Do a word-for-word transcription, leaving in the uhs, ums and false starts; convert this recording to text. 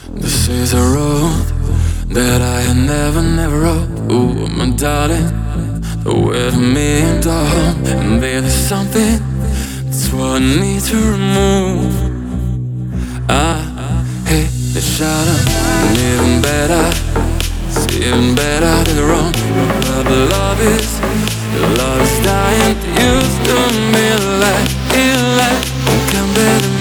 This is a road that I had never, never rode. Ooh, my darling, the way to me and down. And baby, there's something that's what I need to remove. I hate the shadow, and even better, it's even better than the wrong. But the love is, the love is dying to use to me like, it like, can't bear the